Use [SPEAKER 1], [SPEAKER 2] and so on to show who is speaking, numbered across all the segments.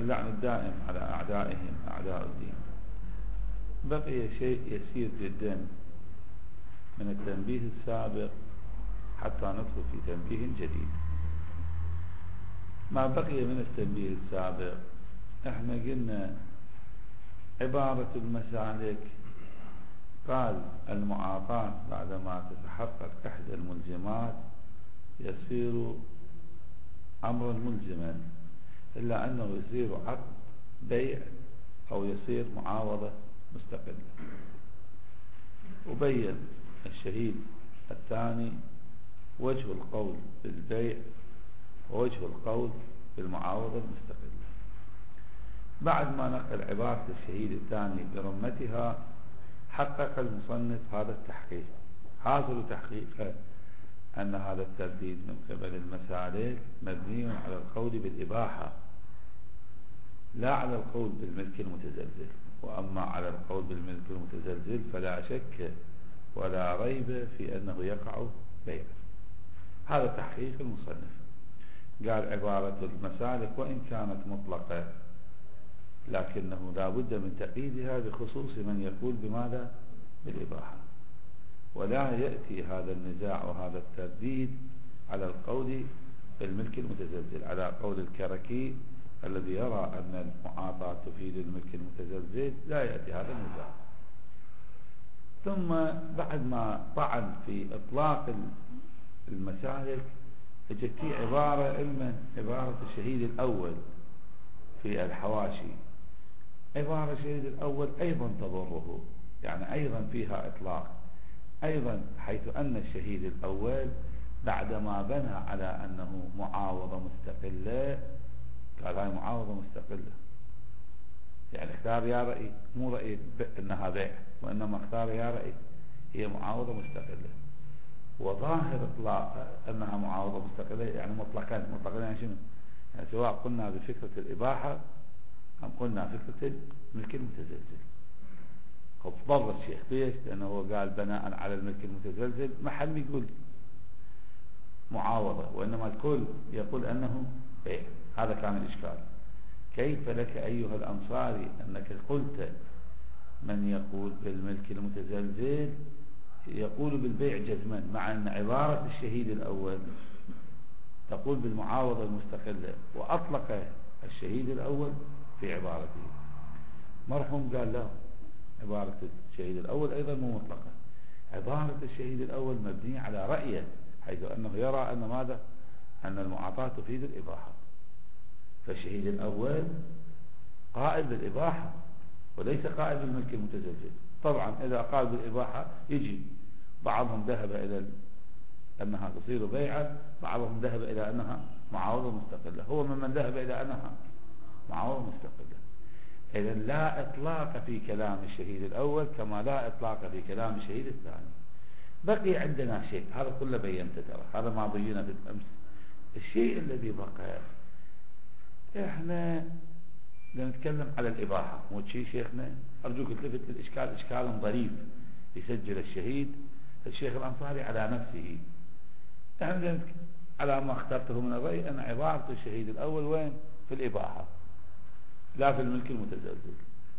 [SPEAKER 1] اللعن الدائم على أعدائهم أعداء الدين. بقي شيء يسير جدا من التنبيه السابق حتى ندخل في تنبيه جديد. ما بقي من التنبيه السابق، احنا قلنا عبارة المسالك قال المعاطاة بعدما تتحقق إحدى الملزمات يصير أمرا ملزما، إلا أنه يصير عقد بيع أو يصير معاوضة مستقلة. وبين الشهيد الثاني وجه القول بالبيع ووجه القول بالمعاوضة المستقلة. بعد ما نقل عبارة الشهيد الثاني برمتها، حقق المصنف هذا التحقيق. حاصل تحقيقه أن هذا الترديد من قبل المسالك مبني على القول بالإباحة لا على القول بالملك المتزلزل. وأما على القول بالملك المتزلزل فلا شك ولا ريب في أنه يقع بيع. هذا تحقيق المصنف. قال عبارة المسالك وإن كانت مطلقة لكنه لا بد من تقييدها بخصوص من يقول بماذا؟ بالإباحة. ولا يأتي هذا النزاع وهذا الترديد على القول بالملك المتزلزل، على قول الكركي الذي يرى أن المعاطاة تفيد الملك المتزلزل، لا يأتي هذا النزاع. ثم بعد ما طعن في إطلاق المسالك اجت في عبارة الشهيد الأول في الحواشي. عبارة الشهيد الأول أيضا تضره، يعني أيضا فيها إطلاق أيضا، حيث أن الشهيد الأول بعدما بنى على أنه معاوضة مستقلة قال هاي معاوضة مستقلة، يعني اختار يا رأي، مو رأي أنها بيع، وإنما اختار يا رأي هي معاوضة مستقلة. وظاهر إطلاق أنها معاوضة مستقلة يعني مطلقا يعني شنو؟ يعني سواء قلنا بفكرة الإباحة أم قلنا فكرة الملك المتزلزل. ضر الشيخ ليش؟ لأنه قال بناء على الملك المتزلزل، ما حد يقول معاوضة، وإنما الكل يقول أنه بيع. هذا كان الإشكال. كيف لك أيها الأنصاري أنك قلت من يقول بالملك المتزلزل يقول بالبيع جزما، مع أن عبارة الشهيد الأول تقول بالمعاوضة المستقلة، وأطلق الشهيد الأول في عبارته. مرحوم قال لا، عبارة الشهيد الأول أيضا مو مطلقة. عبارة الشهيد الأول مبنية على رأيه، حيث أنه يرى أن ماذا؟ أن المعاطاة تفيد الإباحة. فالشهيد الأول قائل بالإباحة وليس قائل بالملك المتزلزل. طبعا إذا قال بالإباحة يجي بعضهم ذهب إلى أنها تصير بيعة، بعضهم ذهب إلى أنها معاوضة مستقلة، هو ممن ذهب إلى أنها معاوضة مستقلة. إذا لا إطلاق في كلام الشهيد الأول كما لا إطلاق في كلام الشهيد الثاني. بقي عندنا شيء، هذا كله بينته ترى، هذا ما بينا في الأمس. الشيء الذي بقى إحنا نتكلم على الإباحة، مو شيء شيخنا؟ أرجوك تلفت للإشكال، إشكال ظريف يسجل الشيخ الأنصاري على نفسه. إحنا على ما اخترته من الرأي أن عبارة الشهيد الأول وين؟ في الإباحة لا في الملك المتزلزل.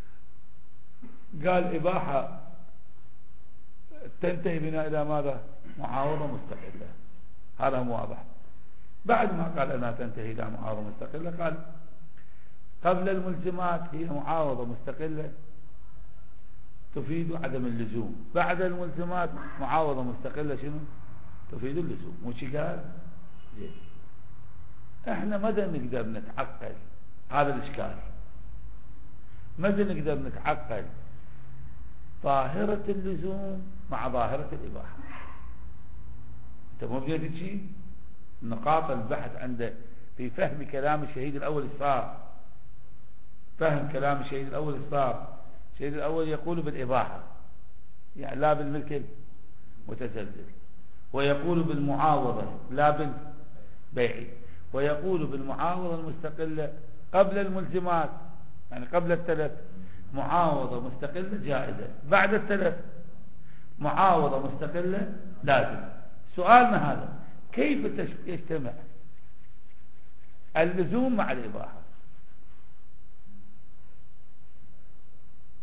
[SPEAKER 1] قال إباحة تنتهي بنا إلى ماذا؟ معاوضة مستقلة. هذا مو واضح. بعد ما قال أنها تنتهي إلى معاوضة مستقلة قال قبل الملزمات هي معاوضة مستقلة تفيد عدم اللزوم، بعد الملزمات معاوضة مستقلة شنو؟ تفيد اللزوم. مو شي قال؟ زين. احنا ماذا نقدر نتعقل هذا الإشكال؟ ماذا نقدر نتعقل ظاهرة اللزوم مع ظاهرة الإباحة؟ انت مو بجد شيء؟ نقاط البحث عنده في فهم كلام الشهيد الأول الصار. فهم كلام الشهيد الأول الصار. الشهيد الأول يقول بالإباحة يعني لا بالملك المتزلزل، ويقول بالمعاوضة لا بالبيع، ويقول بالمعاوضة المستقلة قبل الملزمات يعني قبل التلف معاوضة مستقلة جائزة، بعد التلف معاوضة مستقلة لازم. سؤالنا هذا، كيف يجتمع اللزوم مع الإباحة؟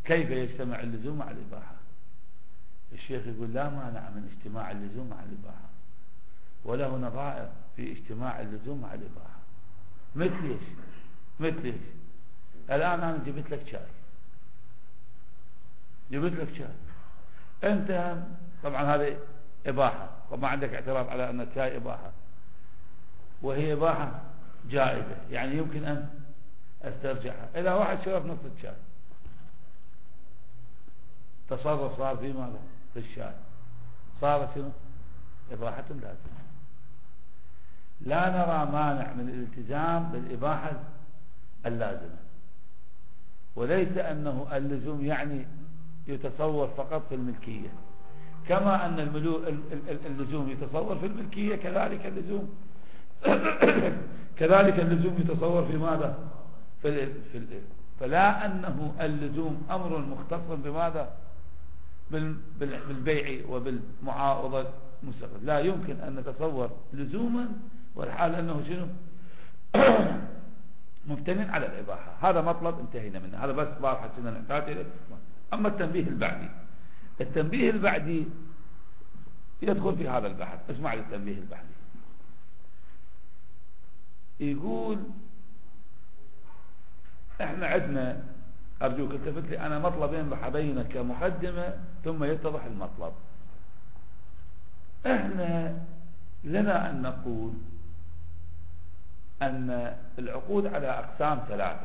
[SPEAKER 1] كيف يجتمع اللزوم مع الإباحة؟ الشيخ يقول لا مانع من اجتماع اللزوم مع الإباحة، وله نظائر في اجتماع اللزوم مع الإباحة. مثل ايش؟ الآن أنا جبت لك شاي، أنت طبعا هذه إباحة، وما عندك اعتراض على أن الشاي إباحة، وهي إباحة جائزة، يعني يمكن أن استرجعها. إذا واحد شرب نصف الشاي، تصرف صار في ماذا؟ في الشاي، صار شنو؟ إباحة لازمة. لا نرى مانع من الالتزام بالإباحة اللازمة، وليس أنه اللزوم يعني يتصور فقط في الملكية، كما أن اللزوم يتصور في الملكية، كذلك اللزوم يتصور في ماذا؟ فلا أنه اللزوم أمر مختص بماذا؟ بالبيع وبالمعاوضة المستقبل. لا يمكن أن نتصور لزوما والحال أنه شنو؟ ممتن على الإباحة. هذا مطلب انتهينا منه، هذا بس بارحة سنة نحتاج إليه. أما التنبيه البعدي يدخل في هذا البحث. اسمع للتنبيه البعدي، يقول احنا عندنا، أرجوك التفت لي، أنا مطلبين راح أبينه كمقدمة ثم يتضح المطلب. احنا لنا أن نقول أن العقود على أقسام 3: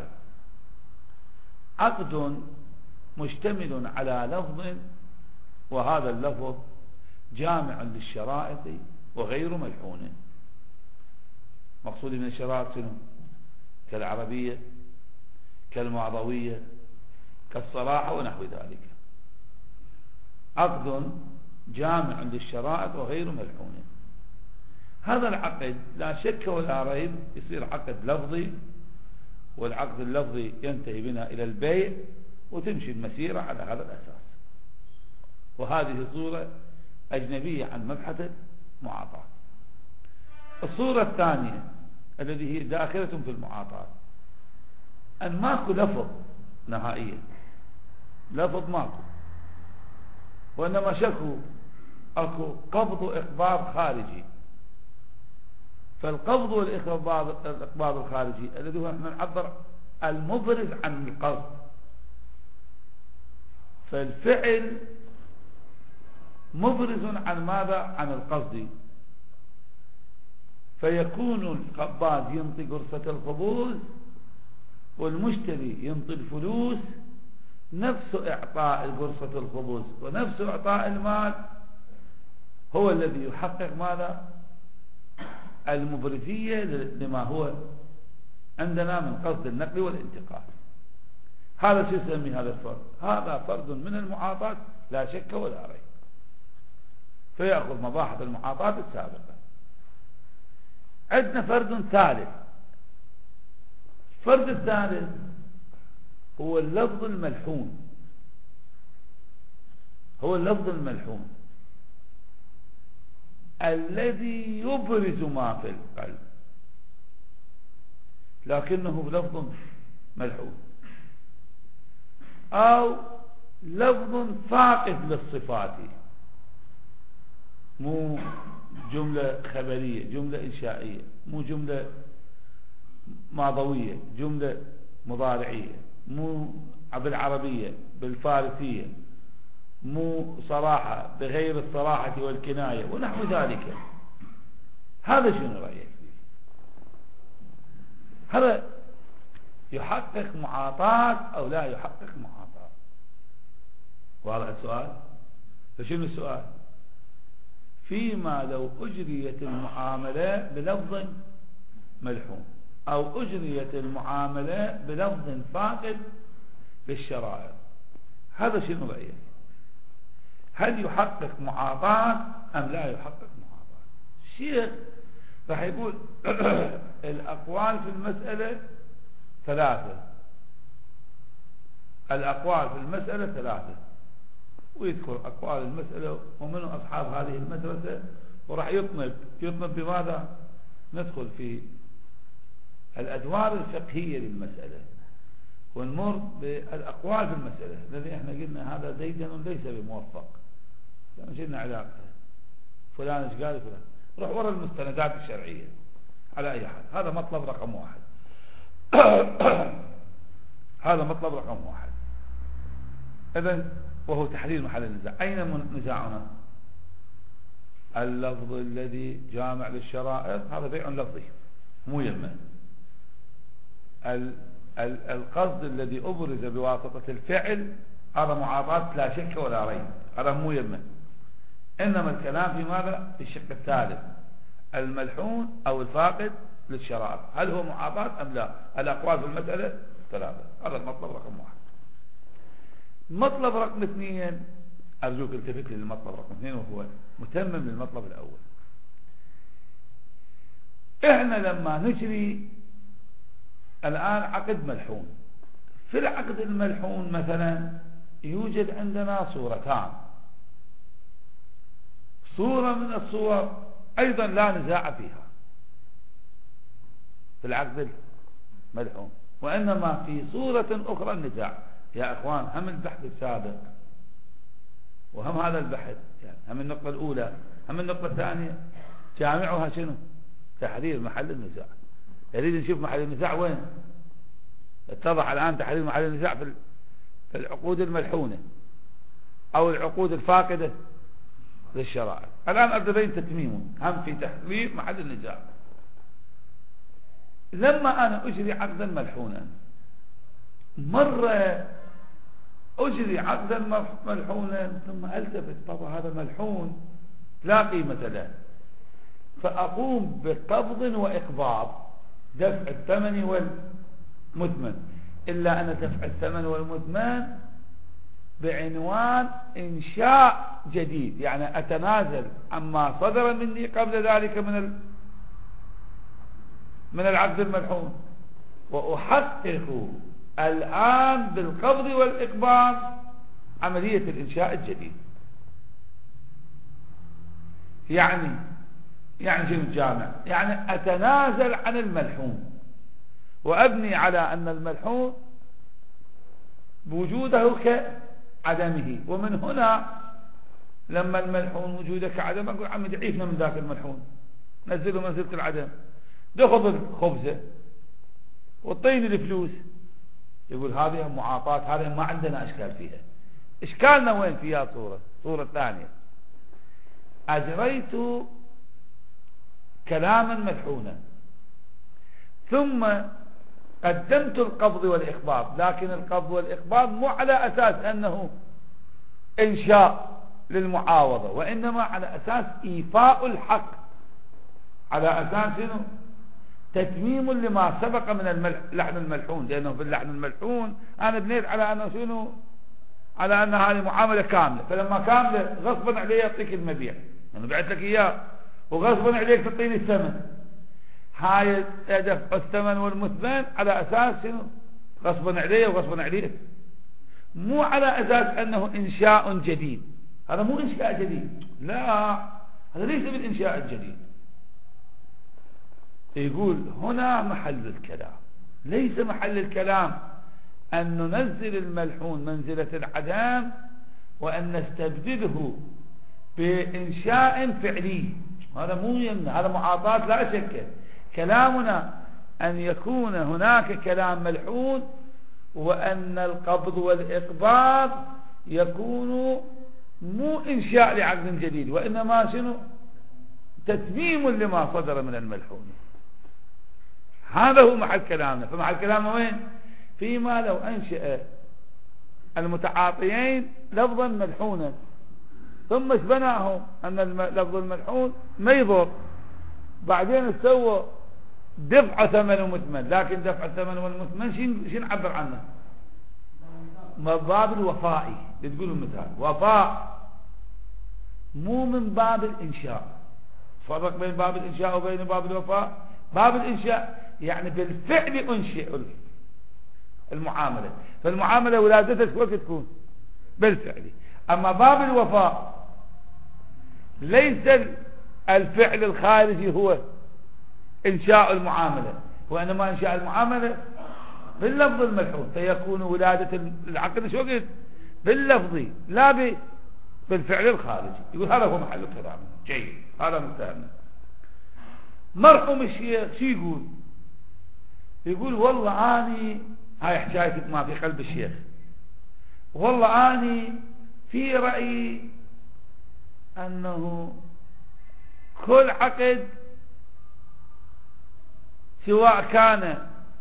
[SPEAKER 1] عقد مشتمل على لفظ، وهذا اللفظ جامع للشرائط وغير ملحون. مقصودي من الشرائط شنو؟ كالعربية، كالمعضوية، كالصراحة ونحو ذلك. عقد جامع للشرائط وغير ملحون. هذا العقد لا شك ولا ريب يصير عقد لفظي، والعقد اللفظي ينتهي بنا إلى البيع، وتمشي المسيرة على هذا الأساس. وهذه صورة أجنبية عن مبحث المعاطاة. الصورة الثانية التي هي داخلة في المعاطاة، أن ماكو لفظ نهائيا، لفظ ماكو، وإنما أكو قبض وإقباض خارجي. فالقبض والإقباض الخارجي الذي هو احنا نعبر المبرز عن القصد، فالفعل مبرز عن ماذا؟ عن القصد. فيكون القباض ينطي قرصة الخبز والمشتري ينطي الفلوس، نفس إعطاء قرصة الخبز ونفس إعطاء المال هو الذي يحقق ماذا؟ المبرزية لما هو عندنا من قصد النقل والانتقال. هذا شو يسمي هذا الفرد؟ هذا فرد من المعاطاة لا شك ولا ريب، فيأخذ مباحث المعاطاة السابقة. عندنا فرد ثالث. الفرد الثالث هو اللفظ الملحون. الذي يبرز ما في القلب لكنه لفظ ملحون، أو لفظ فاقد للصفات، مو جملة خبرية، جملة إنشائية، مو جملة ماضوية، جملة مضارعية، مو بالعربية، بالفارسية، مو صراحة بغير الصراحة والكناية ونحو ذلك. هذا شنو رأيك فيه؟ هذا يحقق معاطاة أو لا يحقق معاطاة؟ واضح السؤال؟ فشنو السؤال؟ فيما لو أجريت المعاملة بلفظ ملحون، أو أجريت المعاملة بلفظ فاقد للشرائع، هذا شنو رأيك؟ هل يحقق معاطاة أم لا يحقق معاطاة؟ الشيخ راح يقول الأقوال في المسألة 3. الأقوال في المسألة 3، ويذكر أقوال المسألة ومن أصحاب هذه المدرسة، وراح يطنب ونمر بالأقوال في المسألة. الذي احنا قلنا هذا زيد ليس بموفق، يعني شلنا علاقته، فلان ايش قال فلان، روح ورا المستندات الشرعية على أي حال. هذا مطلب رقم 1. هذا مطلب رقم 1. إذن وهو تحرير محل النزاع. أين نزاعنا؟ اللفظ الذي جامع للشرائط هذا بيع لفظي مو يمه. القصد الذي أبرز بواسطة الفعل هذا معاطاة لا شك ولا ريب، هذا مو يمه. إنما الكلام في ماذا؟ في الشق الثالث، الملحون أو الفاقد للشرائط، هل هو معاطاة أم لا؟ الأقوال في المسألة 3. هذا المطلب رقم 1. مطلب رقم 2 أرجوك التفت للمطلب رقم 2 وهو متمم للمطلب الأول. إحنا لما نجري الآن عقد ملحون، في العقد الملحون مثلا يوجد عندنا صورتان. صورة من الصور أيضا لا نزاع فيها في العقد الملحون، وإنما في صورة أخرى النزاع. يا أخوان، هم البحث السابق وهم هذا البحث، يعني هم النقطة الأولى هم النقطة الثانية جامعها شنو؟ تحرير محل النزاع. يريد نشوف محل النزاع وين. اتضح الآن تحرير محل النزاع في العقود الملحونة أو العقود الفاقدة للشرائع. الآن أبين تتميمه هم في تحرير محل النزاع. لما أنا أجري عقدا ملحونا، مرة أجري عقدا ملحونا ثم ألتفت طبعا هذا ملحون لا قيمة له، فأقوم بقبض وإقباض، دفع الثمن والمثمن. إلا أن دفع الثمن والمثمن بعنوان إنشاء جديد، يعني أتنازل عما صدر مني قبل ذلك من العقد الملحون، وأحقق الآن بالقبض والإقباض عملية الإنشاء الجديد. يعني شنو الجامع؟ يعني أتنازل عن الملحون وأبني على أن الملحون بوجوده كعدمه. ومن هنا لما الملحون وجوده كعدم أقول عم ضعيفنا من ذاك الملحون، نزله منزلة العدم، دخل الخبزة والطين الفلوس. يقول هذه معاطاة، هذه ما عندنا إشكال فيها. إشكالنا وين فيها؟ صورة ثانية، أجريت كلاما ملحونا ثم قدمت القبض والإقباض، لكن القبض والإقباض مو على أساس أنه إنشاء للمعاوضة، وإنما على أساس إيفاء الحق، على أساس إنه تتميم لما سبق من اللحن الملحون. لأنه في اللحن الملحون أنا بنيت على أنه شنو؟ على أن هذه معاملة كاملة، فلما كاملة غصبا عليه يعطيك المبيع، أنا بعت لك إياه وغصبا عليك تعطيني الثمن. هاي دفع الثمن والمثمن على أساس شنو؟ غصبا عليه وغصبا عليه، مو على أساس أنه إنشاء جديد. هذا مو إنشاء جديد، لا، هذا ليس بالإنشاء الجديد. يقول هنا محل الكلام، ليس محل الكلام أن ننزل الملحون منزلة العدم وأن نستبدله بإنشاء فعلي. هذا مو يمنع، هذا معاطاة لا شك. كلامنا أن يكون هناك كلام ملحون وأن القبض والإقباض يكون مو إنشاء لعقد جديد، وإنما شنو؟ تتميم لما صدر من الملحون. هذا هو محل كلامنا. فمحل كلامنا وين؟ فيما لو أنشأ المتعاطيين لفظا ملحونا ثم اشبناهم أن اللفظ الملحون ما يضر، بعدين سووا دفع ثمن ومثمن، لكن دفع الثمن والمثمن شين نعبر عنه؟ باب الوفائي. بتقولوا مثال وفاء، مو من باب الإنشاء. فرق بين باب الإنشاء وبين باب الوفاء. باب الإنشاء يعني بالفعل أنشئ المعاملة، فالمعاملة ولادتها وقت تكون بالفعل. أما باب الوفاء ليس الفعل الخارجي هو إنشاء المعاملة، وإنما إنشاء المعاملة باللفظ الملحون، فيكون ولادة العقد شو قلت باللفظي لا بالفعل الخارجي. يقول هذا هو محل الكلام. جيد، هذا مستهمنا. مرحوم الشيخ شو يقول؟ يقول والله اني، هاي حكاية ما في قلب الشيخ، والله اني في رأيي انه كل عقد سواء كان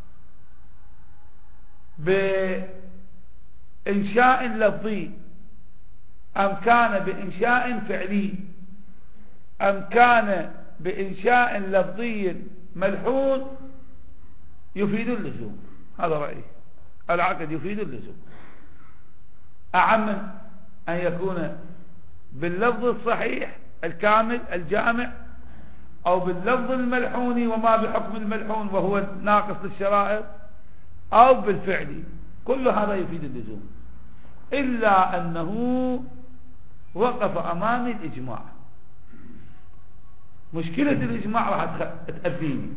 [SPEAKER 1] بإنشاء لفظي أم كان بإنشاء فعلي أم كان بإنشاء لفظي ملحون يفيد اللزوم. هذا رأيي، العقد يفيد اللزوم أعم من أن يكون باللفظ الصحيح الكامل الجامع أو باللفظ الملحون وما بحكم الملحون وهو ناقص للشرائط، أو بالفعل. كل هذا يفيد اللزوم، إلا أنه وقف أمام الإجماع. مشكلة الإجماع راح تأذيني.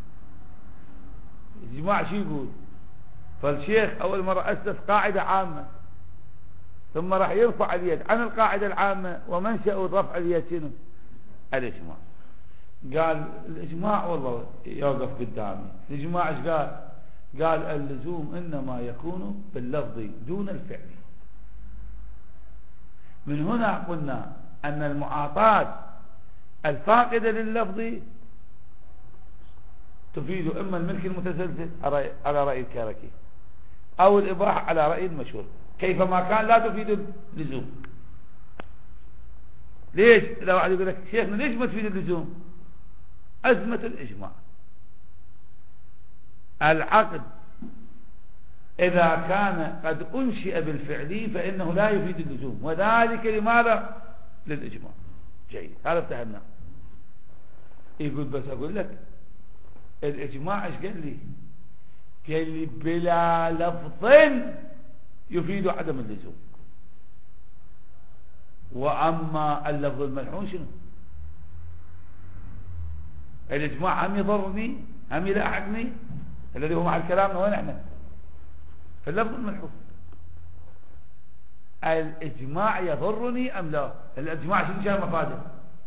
[SPEAKER 1] الإجماع شو يقول؟ فالشيخ أول مرة أسس قاعدة عامة، ثم راح يرفع اليد عن القاعدة العامة، ومنشأ رفع اليد شنو؟ الإجماع. قال الإجماع والله يوقف قدامي. الإجماع ايش قال؟ قال اللزوم إنما يكون باللفظ دون الفعل. من هنا قلنا أن المعاطاة الفاقدة لللفظ تفيد إما الملك المتسلسل على رأي الكاركي، أو الإباحة على رأي المشهور. كيفما كان لا تفيد اللزوم. ليش؟ لو واحد يقول لك شيخنا ليش ما تفيد اللزوم؟ أزمة الإجماع. العقد إذا كان قد أنشئ بالفعل فإنه لا يفيد اللزوم، وذلك لماذا؟ للإجماع. جيد، هذا افتهمناه. يقول بس أقول لك الإجماع ايش قال لي؟ قال لي بلا لفظ يفيد عدم اللزوم. وأما اللفظ الملحون شنو؟ الإجماع هم يضرني هم يلاحقني، الذي هو مع كلامنا وين احنا في اللفظ الملحون. الإجماع يضرني أم لا؟ الإجماع شنو كان مفاده؟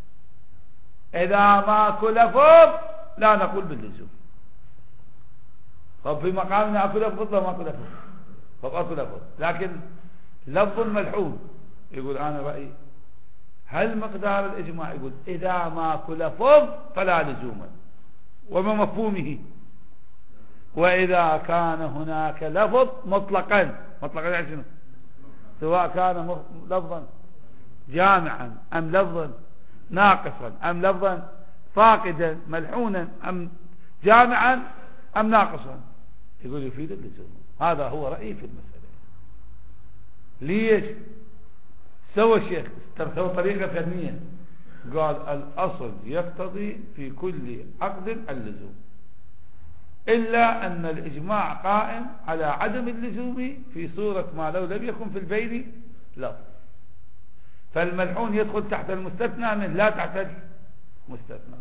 [SPEAKER 1] إذا ماكو لفظ لا نقول باللزوم. طب في مقامنا أكو لفظ ولا ماكو لفظ؟ طب أكو لفظ، لكن لفظ ملحون يقول أنا رأيي هل مقدار الإجماع؟ يقول إذا ماكو لفظ فلا لزوم وما مفهومه، وإذا كان هناك لفظ مطلقا يعني شنو؟ سواء كان لفظا جامعا أم لفظا ناقصا أم لفظا فاقدا ملحونا أم جامعا أم ناقصا، يقول يفيد اللزوم. هذا هو رأيي في المسألة. ليش سوى الشيخ؟ سوى طريقة فنية. قال الأصل يقتضي في كل عقد اللزوم، إلا أن الإجماع قائم على عدم اللزوم في صورة ما لو لم يكن في البين لفظ. فالملحون يدخل تحت المستثنى منه لا تحت المستثنى.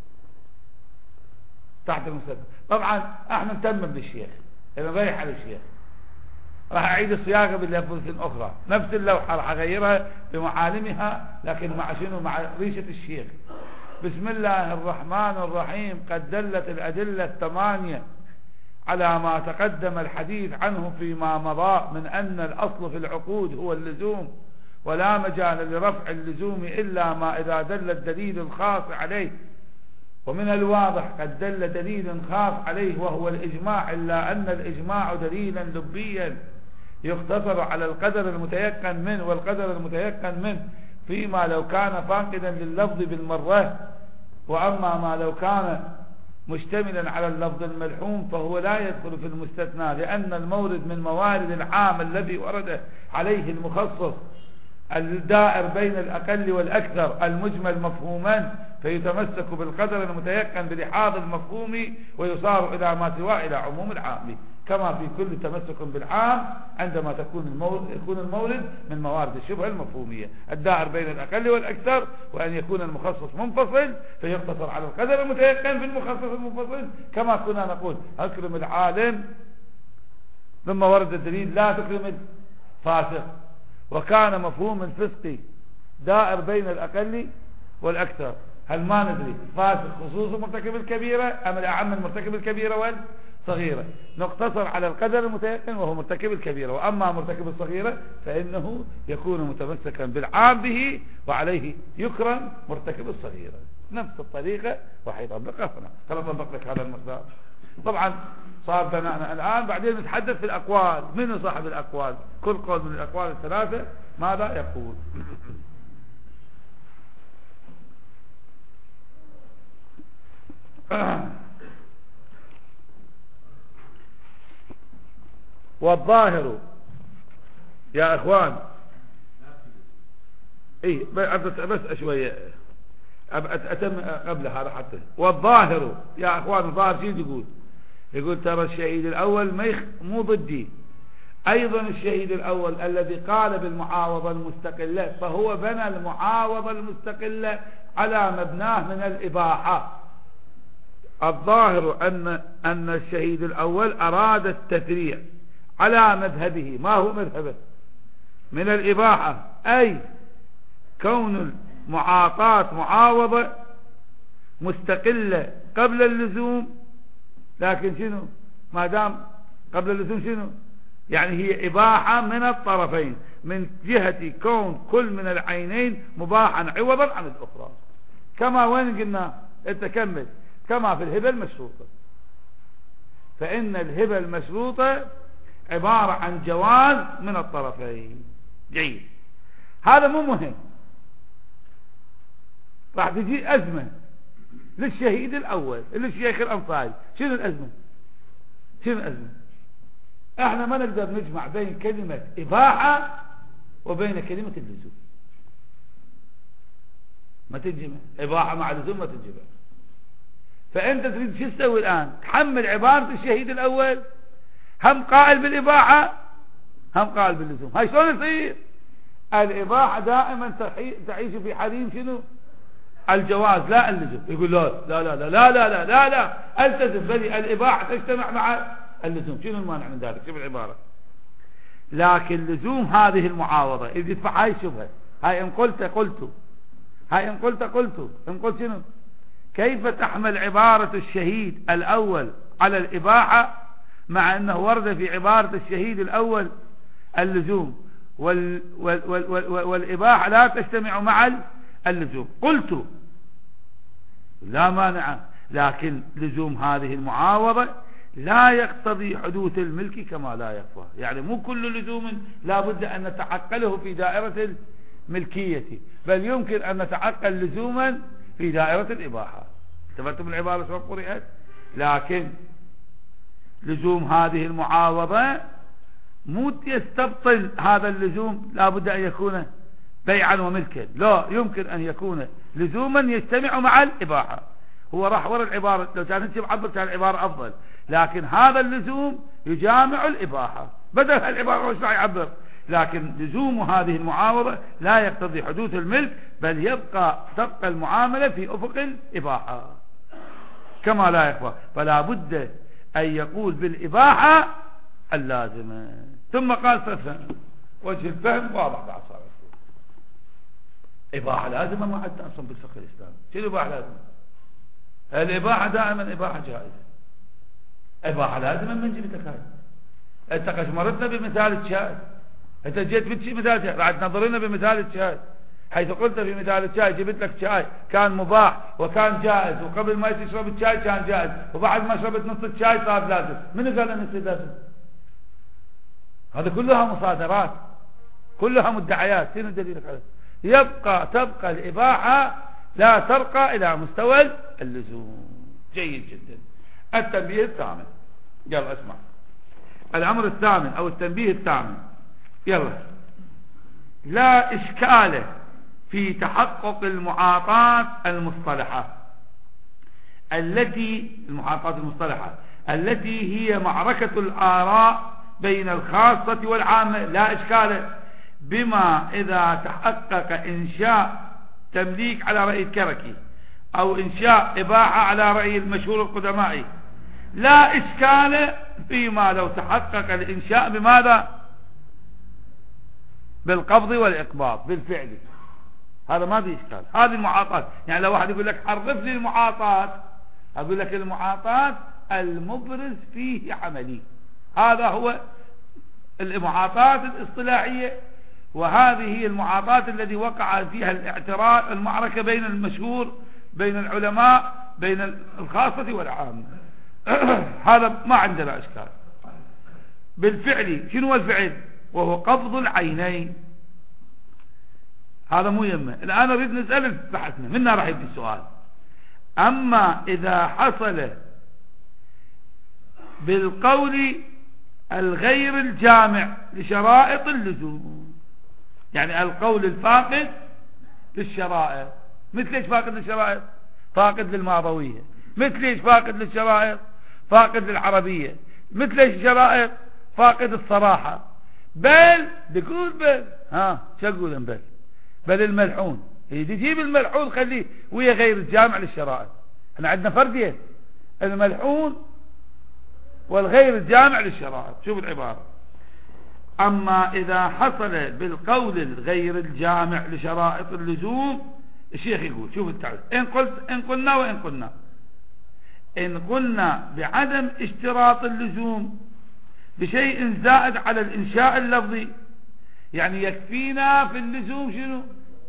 [SPEAKER 1] تحت المستثنى. طبعا احنا نتمم بالشيخ، انا رايح على الشيخ راح اعيد الصياغه بلفظه اخرى، نفس اللوحه راح اغيرها بمعالمها، لكن مع شنو؟ مع ريشه الشيخ. بسم الله الرحمن الرحيم. قد دلت الادله الثمانيه على ما تقدم الحديث عنه فيما مضى من ان الاصل في العقود هو اللزوم، ولا مجال لرفع اللزوم الا ما اذا دل الدليل الخاص عليه، ومن الواضح قد دل دليل خاص عليه وهو الإجماع، إلا أن الإجماع دليلا لبيا يقتصر على القدر المتيقن منه، والقدر المتيقن منه فيما لو كان فاقدا لللفظ بالمرة. وأما ما لو كان مشتملا على اللفظ الملحوم فهو لا يدخل في المستثنى، لأن المورد من موارد العام الذي ورد عليه المخصص الدائر بين الأقل والأكثر المجمل مفهوما، فيتمسك بالقدر المتيقن بلحاظ المفهوم ويصار إلى ما سواه إلى عموم العام، كما في كل تمسك بالعام عندما يكون المورد من موارد الشبهة المفهومية الدائر بين الأقل والأكثر، وأن يكون المخصص منفصل فيقتصر على القدر المتيقن في المخصص المنفصل، كما كنا نقول أكرم العالم ثم ورد الدليل لا تكرم الفاسق، وكان مفهوم الفسق دائر بين الأقل والأكثر. هل ما ندري فاسق خصوص مرتكب الكبيرة أم الأعم من مرتكب الكبيرة والصغيرة؟ نقتصر على القدر المتيقن وهو مرتكب الكبيرة، وأما مرتكب الصغيرة فإنه يكون متمسكا بالعام به وعليه يكرم مرتكب الصغيرة. نفس الطريقة وحيطبقها هنا. خلاص طبق لك هذا المقدار. طبعا صار بناءنا الآن بعدين نتحدث في الأقوال. من صاحب الأقوال؟ كل قول من الأقوال الثلاثة ماذا يقول؟ والظاهر يا اخوان ايه بس شوية اتم قبل هذا حتى. والظاهر يا اخوان، الظاهر شيء يقول ترى الشهيد الاول مو ضدي. ايضا الشهيد الاول الذي قال بالمعاوضة المستقلة فهو بنى المعاوضة المستقلة على مبناه من الاباحة. الظاهر ان الشهيد الاول اراد التفريع على مذهبه. ما هو مذهبه؟ من الاباحة، اي كون المعاطاة معاوضة مستقلة قبل اللزوم. لكن شنو ما دام قبل اللزوم شنو يعني؟ هي اباحة من الطرفين، من جهة كون كل من العينين مباحا عوضا عن الاخرى. كما وين قلنا التكمل؟ كما في الهبة المشروطة، فإن الهبة المشروطة عبارة عن جواز من الطرفين. جيد، هذا مو مهم. راح تجي أزمة للشهيد الأول للشيخ الأنصاري. شنو الأزمة؟ احنا ما نقدر نجمع بين كلمة إباحة وبين كلمة اللزوم. ما تنجمع إباحة مع لزوم، ما تنجمع. فأنت تريد شو تسوي الآن؟ تحمل عبارة الشهيد الأول، هم قائل بالإباحة هم قائل باللزوم. هاي شلون يصير؟ الإباحة دائما تعيش في حريم شنو؟ الجواز لا اللزوم. يقول لا لا لا لا لا لا لا لا التزم، بل الإباحة تجتمع مع اللزوم. شنو المانع من ذلك؟ شوف العبارة. لكن لزوم هذه المعاوضة إذ يدفع هاي شبهة. هاي إن قلت هاي إن قلت إن قلت شنو؟ كيف تحمل عبارة الشهيد الأول على الإباحة مع أنه ورد في عبارة الشهيد الأول اللزوم والإباحة لا تجتمع مع اللزوم؟ قلت لا مانع، لكن لزوم هذه المعاوضة لا يقتضي حدوث الملك كما لا يخفى. يعني مو كل لزوم لا بد أن نتعقله في دائرة الملكية، بل يمكن أن نتعقل لزوما في دائرة الإباحة. انتبهتم العبارة شو قرئت؟ لكن لزوم هذه المعاوضة مو يستبطل هذا اللزوم لا بد أن يكون بيعا وملكا. لا، يمكن أن يكون لزوما يجتمع مع الإباحة. هو راح ورا العبارة، لو كانت معبر كان العبارة أفضل، لكن هذا اللزوم يجامع الإباحة بدل العبارة وش راح يعبر. لكن لزوم هذه المعاوضة لا يقتضي حدوث الملك، بل تبقى المعاملة في أفق الإباحة كما لا يخفى. فلا بد أن يقول بالإباحة اللازمة. ثم قال فهم، وجه الفهم واضح بعد صار. إباحة لازمة ما حتى أصلا بالفقه الإسلامي. شنو إباحة لازمة؟ الإباحة دائما إباحة جائزة. إباحة لازمة من جبتك هاي. أنت قشمرتنا بمثال الشاي، أنت جيت بتشي مثال الشاي، راح تنظرنا بمثال الشاي، حيث قلت في مثال الشاي جبت لك شاي كان مباح وكان جائز، وقبل ما تشرب الشاي كان جائز، وبعد ما شربت نص الشاي صار لازم. من قال أن يصير لازم؟ هذا كلها مصادرات، كلها مدعيات. شنو دليلك عليه؟ تبقى الإباحة لا ترقى إلى مستوى اللزوم. جيد جدا. التنبيه الثامن، يلا اسمع الأمر الثامن أو التنبيه الثامن. يلا، لا إشكال في تحقق المعاطاة المصطلحة التي هي معركة الآراء بين الخاصة والعامة. لا إشكال بما إذا تحقق إنشاء تمليك على رأي الكركي، أو إنشاء إباحة على رأي المشهور القدمائي، لا إشكال فيما لو تحقق الإنشاء بماذا؟ بالقبض والإقباض بالفعل، هذا ما في إشكال. هذه المعاطات. يعني لو واحد يقول لك عرف لي المعاطات، أقول لك المعاطات المبرز فيه عملي، هذا هو المعاطات الاصطلاحية، وهذه هي المعاطات التي وقع فيها الاعتراض المعركة بين المشهور بين العلماء بين الخاصة والعامة. هذا ما عندنا إشكال. بالفعل شنو هو الفعل؟ وهو قبض العينين. هذا مو يمه. الآن نريد نسأل بحثنا منا راح يبدي السؤال. أما إذا حصل بالقول الغير الجامع لشرائط اللزوم، يعني القول الفاقد للشرائط، مثل ايش فاقد للشرائط؟ فاقد للماضوية. مثل ايش فاقد للشرائط؟ فاقد للعربية. مثل ايش الشرائط؟ فاقد الصراحة. بل بيقول بل شو اقول بل؟ بل الملحون يجيب الملحون خليه ويا غير الجامع للشرائط. احنا عندنا فردين، الملحون والغير الجامع للشرائط. شوف العبارة: أما إذا حصل بالقول الغير الجامع لشرائط اللزوم، الشيخ يقول شوف التعريف: إن قلنا بعدم اشتراط اللزوم بشيء زائد على الإنشاء اللفظي، يعني يكفينا في اللزوم شنو؟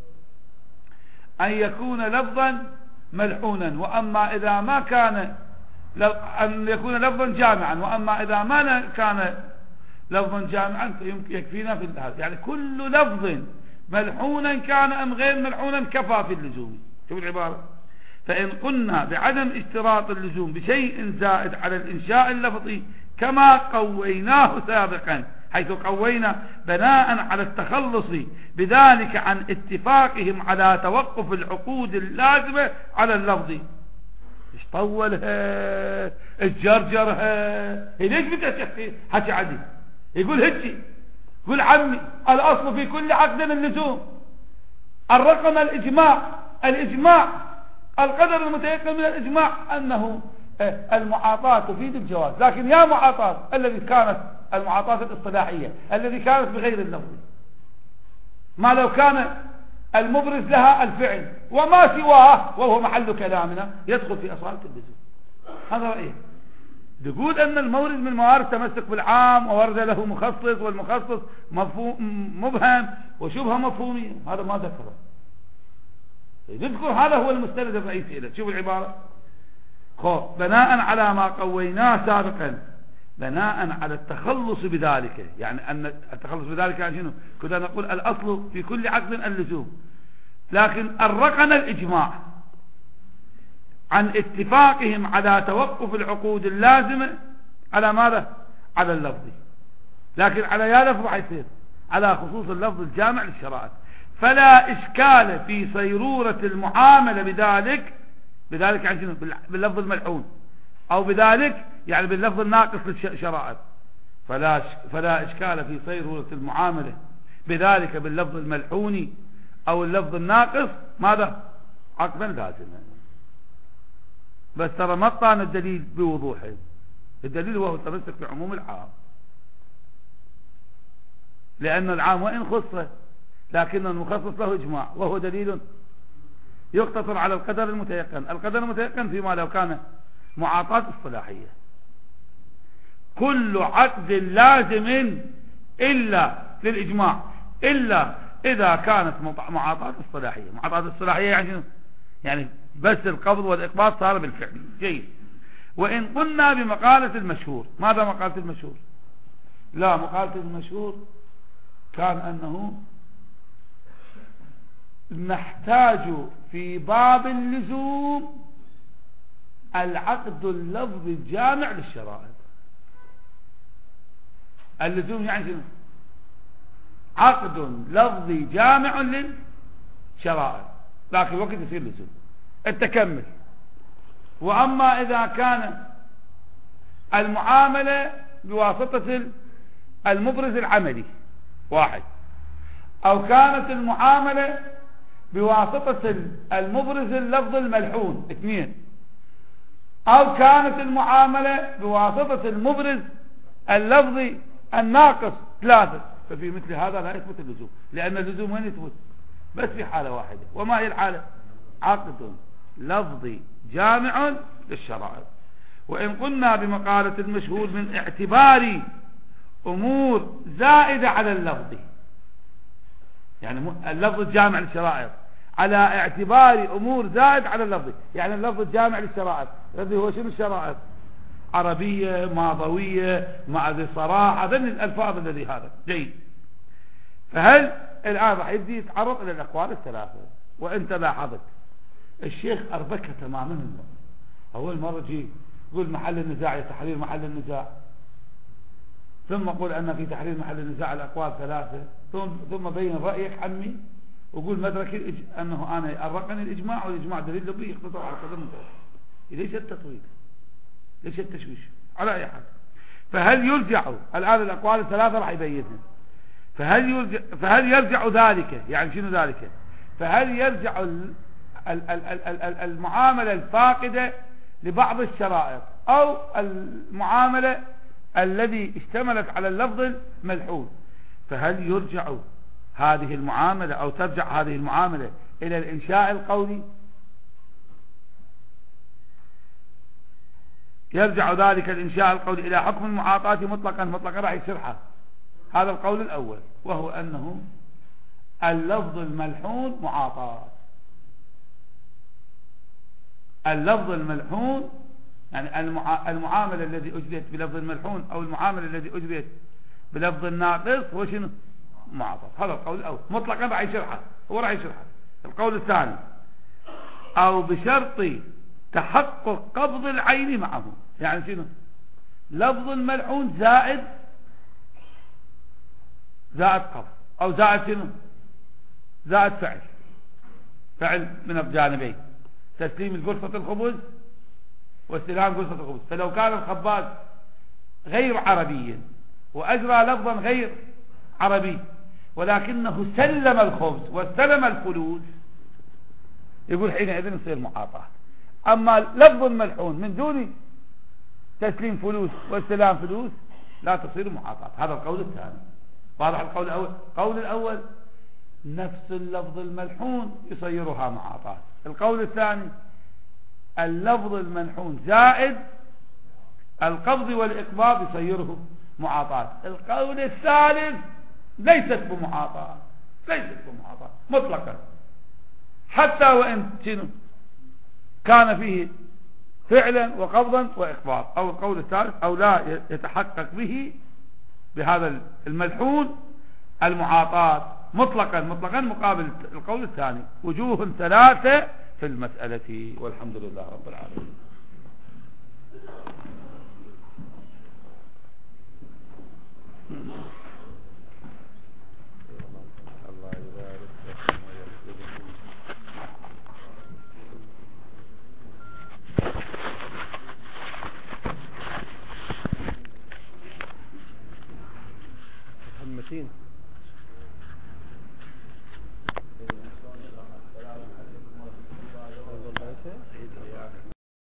[SPEAKER 1] أن يكون لفظا ملحونا، وأما إذا ما كان أن يكون لفظا جامعا، وأما إذا ما كان لفظا جامعا يكفينا في هذا. يعني كل لفظ ملحونا كان أم غير ملحونا كفى في اللزوم. شوف العبارة: فإن قلنا بعدم اشتراط اللزوم بشيء زائد على الإنشاء اللفظي كما قويناه سابقا، حيث قوينا بناء على التخلص بذلك عن اتفاقهم على توقف العقود اللازمة على اللفظ. ايش طولها الجرجرها، ليش بدها حكي عدي؟ يقول هجي، يقول عمي الأصل في كل عقد اللزوم، الرقم الإجماع القدر المتيقن من الإجماع أنه المعاطاة تفيد الجواز. لكن يا معاطاة الذي كانت المعاطاة الاصطلاحية الذي كانت بغير اللفظ، ما لو كان المبرز لها الفعل وما سواه وهو محل كلامنا يدخل في أصالة اللزوم. هذا رأيه. يقول أن المورد من موارد تمسك بالعام وورد له مخصص، والمخصص مبهم وشبه مفهومي، هذا ما ذكره. يذكر هذا هو المستند الرئيسي له. شوف العبارة: بناء على ما قويناه سابقا، بناء على التخلص بذلك. يعني أن التخلص بذلك يعني شنو؟ كنا نقول الأصل في كل عقد اللزوم، لكن الرقن الإجماع عن اتفاقهم على توقف العقود اللازمة على ماذا؟ على اللفظ. لكن على يا لفظ حيصير على خصوص اللفظ الجامع للشرائط. فلا إشكال في صيرورة المعاملة بذلك يعني شنو؟ باللفظ الملحون، أو بذلك يعني باللفظ الناقص للشرائط. فلا إشكال في صيرورة المعاملة بذلك باللفظ الملحون أو اللفظ الناقص ماذا؟ عقدا لازما. بس ترى ما طعن الدليل بوضوح. الدليل هو التمسك بعموم العام، لأن العام وإن خصه لكن المخصص له إجماع، وهو دليل يقتصر على القدر المتيقن. القدر المتيقن فيما لو كان معاطاة اصطلاحية. كل عقد لازم إلا للإجماع إلا إذا كانت معاطاة اصطلاحية. معاطاة اصطلاحية يعني بس القبض والإقباض صار بالفعل. جيد. وإن قلنا بمقالة المشهور، ماذا مقالة المشهور؟ لا، مقالة المشهور كان أنه نحتاج في باب اللزوم العقد اللفظي الجامع للشرائط. اللزوم يعني شنو؟ عقد لفظي جامع للشرائط، لكن وقت يصير لزوم التكمل. وأما إذا كان المعاملة بواسطة المبرز العملي واحد، أو كانت المعاملة بواسطة المبرز اللفظ الملحون اثنين، أو كانت المعاملة بواسطة المبرز اللفظي الناقص 3. ففي مثل هذا لا يثبت اللزوم، لأن اللزوم وين يثبت؟ بس في حالة واحدة. وما هي الحالة؟ عقد لفظي جامع للشرائط. وإن قلنا بمقالة المشهور من اعتبار أمور زائدة على اللفظ، يعني اللفظ الجامع للشرائط على اعتبار أمور زائد على اللفظ، يعني اللفظ الجامع للشرائط الذي هو شنو الشرائط؟ عربية، ماضوية، مع ذي صراحة، ذن الألفاظ الذي هذا جيد. فهل الآن راح يبدي يتعرض إلى الأقوال الثلاثة. وأنت لاحظت الشيخ أربكها تماما. أول مرة جي يقول محل النزاع تحرير محل النزاع، ثم قل أن في تحرير محل النزاع الأقوال 3، ثم بين رأيك عمي وقول مدرك أنه أنا أرقني الإجماع، والإجماع دليل لبي يختصر على قدر متوسط. ليش التطويل؟ ليش التشويش؟ على أي حال، فهل يرجع الآن الأقوال 3 راح يبينها. فهل يرجع ذلك، يعني شنو ذلك؟ فهل يرجع المعاملة الفاقدة لبعض الشرائط، أو المعاملة الذي اشتملت على اللفظ الملحوظ، فهل يرجع هذه المعاملة أو ترجع هذه المعاملة إلى الإنشاء القولي؟ يرجع ذلك الإنشاء القولي إلى حكم المعاطاة مطلقا راح يشرحه. هذا القول الأول، وهو أنه اللفظ الملحون معاطاة. اللفظ الملحون يعني المعاملة الذي أجريت بلفظ الملحون أو المعاملة الذي أجريت بلفظ الناقص هو شنو؟ معاطاة. هذا القول الأول مطلقا راح يشرحه، هو راح يشرحه. القول الثاني، أو بشرط تحقق قبض العين معه، يعني شنو؟ لفظ الملحون زائد قبض، أو زائد شنو؟ زائد فعل من الجانبين، تسليم القرصة الخبز واستلام قرصة الخبز. فلو كان الخباز غير عربي وأجرى لفظا غير عربي، ولكنه سلم الخبز واستلم الفلوس، يقول حينئذ يصير معاطاة. أما لفظ ملحون من دون تسليم فلوس واستلام فلوس لا تصير معاطاة. هذا القول الثاني. واضح القول الأول؟ القول الأول نفس اللفظ الملحون يصيرها معاطاة. القول الثاني اللفظ الملحون زائد القبض والإقباض يصيره معاطاة. القول الثالث ليست بمعاطاة مطلقا، حتى وإن كان فيه فعلا وقبضا وإقباض. أو القول الثالث أو لا يتحقق به بهذا الملحون المعاطاة مطلقا مقابل القول الثاني. وجوه 3 في المسألة، والحمد لله رب العالمين. الله يبارك فيكم ويحفظكم.
[SPEAKER 2] محمدين